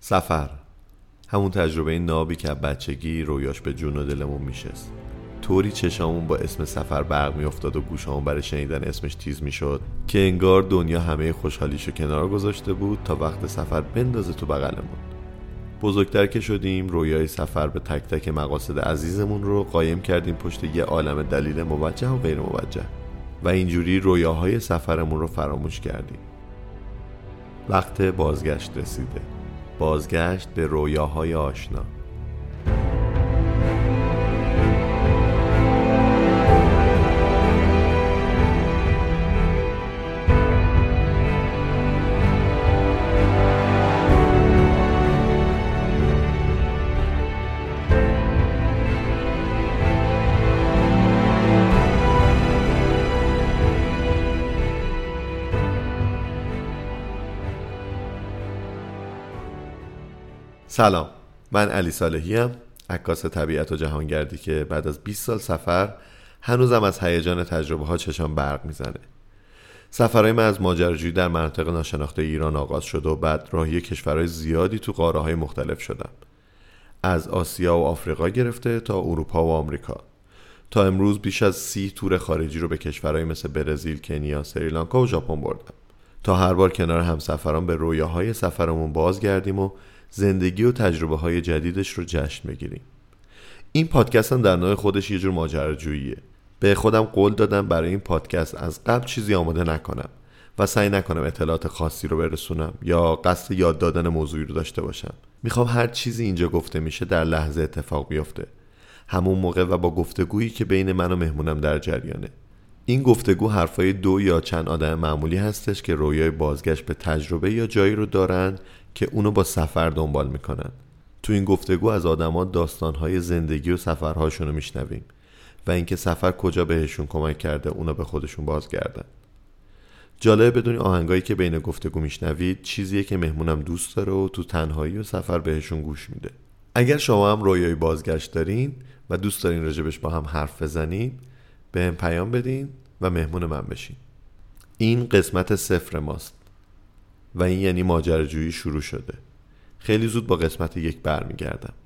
سفر، همون تجربه نابی که بچگی رویاش به جون و دلمون میشست. طوری چشامون با اسم سفر برق میافتاد و گوشامون برای شنیدن اسمش تیز میشد که انگار دنیا همه خوشحالیشو کنار گذاشته بود تا وقت سفر بندازه تو بغلمون. بزرگتر که شدیم رویای سفر به تک تک مقاصد عزیزمون رو قایم کردیم پشت یه عالم دلیل موجه و غیر موجه و اینجوری رویاهای سفرمون رو فراموش کردیم. وقت بازگشت رسیده، بازگشت به رویاهای آشنا. سلام، من علی صالحی ام، عکاس طبیعت و جهانگردی که بعد از 20 سال سفر هنوزم از هیجان تجربه ها چشام برق میزنه. سفرهای من از ماجراجویی در مناطق ناشناخته ایران آغاز شد و بعد راهی کشورهای زیادی تو قاره‌های مختلف شدم. از آسیا و آفریقا گرفته تا اروپا و آمریکا. تا امروز بیش از 30 تور خارجی رو به کشورهای مثل برزیل، کنیا، سریلانکا و ژاپن بردم. تا هر بار کنار همسفران به رویاهای سفرمون بازگردیم و زندگی و تجربه های جدیدش رو جشن بگیریم. این پادکست هم در نوع خودش یه جور ماجراجوییه. به خودم قول دادم برای این پادکست از قبل چیزی آماده نکنم و سعی نکنم اطلاعات خاصی رو برسونم یا قصد یاد دادن موضوعی رو داشته باشم. میخوام هر چیزی اینجا گفته میشه در لحظه اتفاق بیفته، همون موقع و با گفتگویی که بین من و مهمونم در جریانه. این گفتگو حرفای دو یا چند آدم معمولی هستش که رویای بازگشت به تجربه یا جایی رو دارن که اونو با سفر دنبال میکنن. تو این گفتگو از آدما داستانهای زندگی و سفرهاشون رو میشنویم و اینکه سفر کجا بهشون کمک کرده اونو به خودشون بازگردن. جالبه بدونی آهنگایی که بین گفتگو میشنوید چیزیه که مهمونم دوست داره و تو تنهایی و سفر بهشون گوش میده. اگر شما هم رویای بازگشت دارین و دوست دارین راجبش با هم حرف بزنین، بهم پیام بدین و مهمون من بشین. این قسمت 0 ماست و این یعنی ماجراجویی شروع شده. خیلی زود با قسمت 1 برمیگردم.